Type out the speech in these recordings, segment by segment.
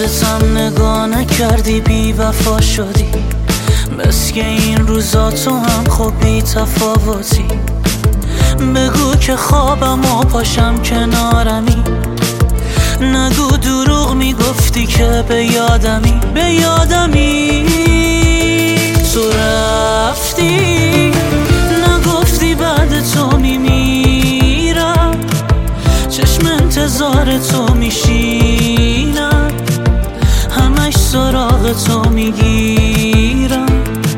خودتم نگاه نکردی، بی وفا شدی. بس که این روزا تو هم خب بی تفاوتی. بگو که خوابم و پاشم کنارمی، نگو دروغ میگفتی که به یادمی. تو رفتی نگفتی بعد تو میمیرم، چشم انتظار تو میشینم، همش سراغ تو میگیرم.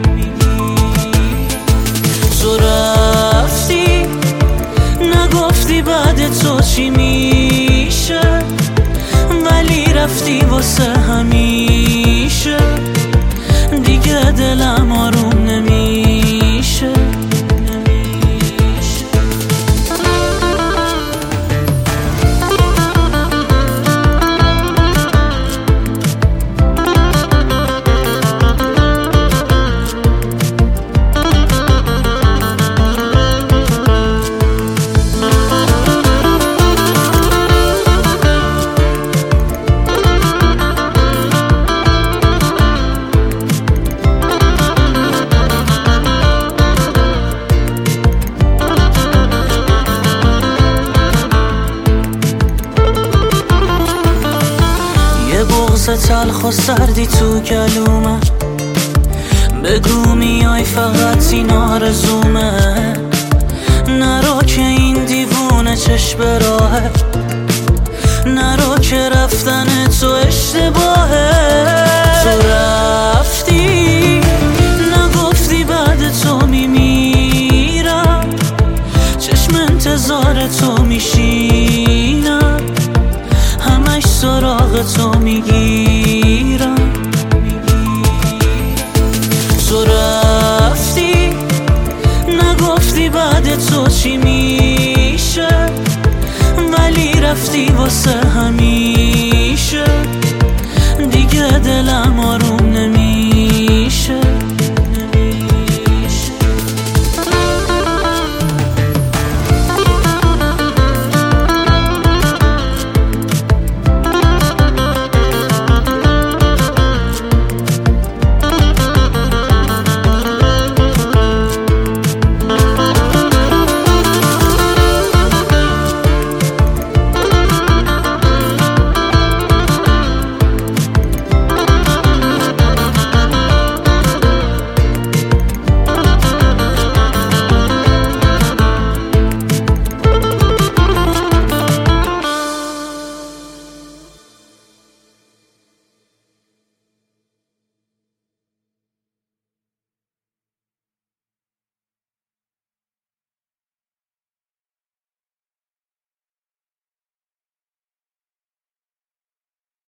تو رفتی نگفتی بعد تو چی میشه، ولی رفتی واسه همیشه، دیگه دلم آروم نمیشه. بغض تلخ و سردی تو گلومه، بگو میای فقط این آرزومه. نرو که این دیوونه چشم راهه، نرو که رفتن تو اشتباهه. تو رفتی نگفتی بعد تو میمیرم، چشم انتظار تو میشینم، همش سراغ تو میگیرم. تو رفتی نگفتی بعد تو چی میشه، ولی رفتی واسه همیشه، دیگه دلم آروم